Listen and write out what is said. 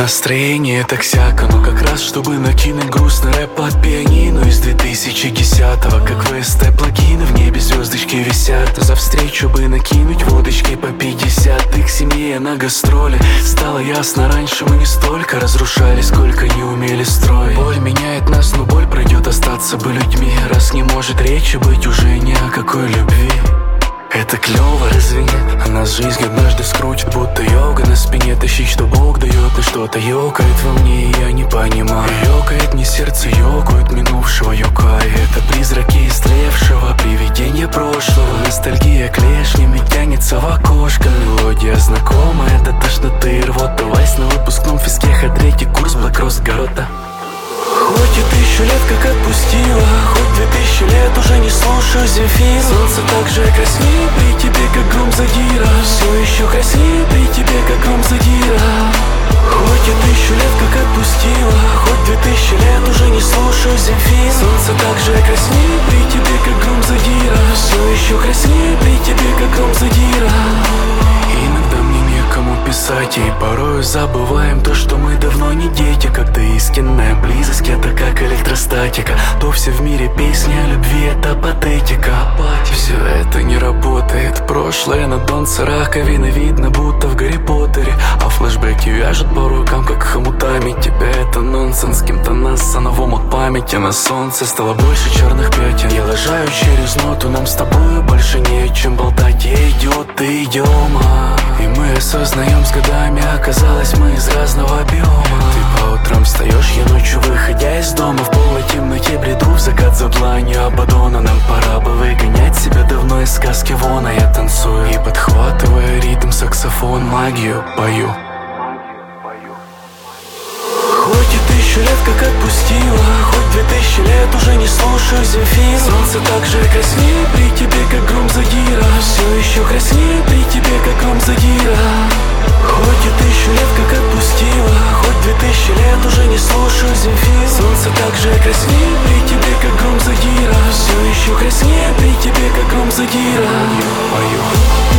Настроение так сяко, но как раз чтобы накинуть грустный рэп под пианино из 2010-го. Как в СТ плагины, в небе звездочки висят. За встречу бы накинуть водочки по 50. Их семье на гастроли. Стало ясно, раньше мы не столько разрушали, сколько не умели строить. Боль меняет нас, но боль пройдет, остаться бы людьми. Раз не может речи быть уже ни о какой любви. Это клёво, разве нет? А нас жизнь однажды скрутит, будто йога на спине. Тащить, что Бог дает, и что-то ёкает во мне, и я не понимаю. Ёкает не сердце, ёкают минувшего юкай. Это призраки истлевшего, привидения прошлого. Ностальгия клешнями тянется в окошко. Мелодия знакомая до тошноты и рвота. Вайс на выпускном физке, третий курс, Блэк-Рост, Горота. Хоть и 1000 лет как отпустила, хоть 2000 лет уже не слушаю Земфир. Солнце так же краснеет при тебе, как гром задира. Все еще краснеет при тебе, как гром задира. Хоть и 1000 лет как отпустила, хоть 2000 лет уже не слушаю Земфир. Солнце так же краснеет при тебе, как гром задира. Все еще краснеет при тебе, как гром задира. Иногда мне некому писать, и порою забываем то, что мы давно не дети. Когда истинная близость — это как электростатика, то все в мире песни о любви — это патетика. Все это не работает, прошлое на донце раковины видно, будто в Гарри Поттере. А флешбеки вяжут по рукам, как хомутами. Тебя это нонсенс, кем-то нас по-новому от памяти. На солнце стало больше черных пятен. Я лажаю через ноту, нам с тобой больше не о чем болтать. Я идиот, ты идиома. И мы осознаем с годами, оказалось, мы из разного биома. Ты по утрам встаешь, я ночью, выходя из дома. В полной темноте бреду в закат за дланью Абадона. Нам пора бы выгонять себя давно из сказки вон. А я танцую и, подхватывая ритм, саксофон, магию пою. Хоть и 1000 лет как отпустила, хоть 2000 лет уже не слушаю Земфир. Солнце так же краснеет при тебе, как гром задира. Все еще краснеет при тебе, как гром задира. Хоть и 1000 лет как отпустила, хоть 2000 лет уже не слушаю Земфир. Солнце так же краснеет при тебе, как гром задира. Все еще краснеет при тебе, как гром задира. Пою.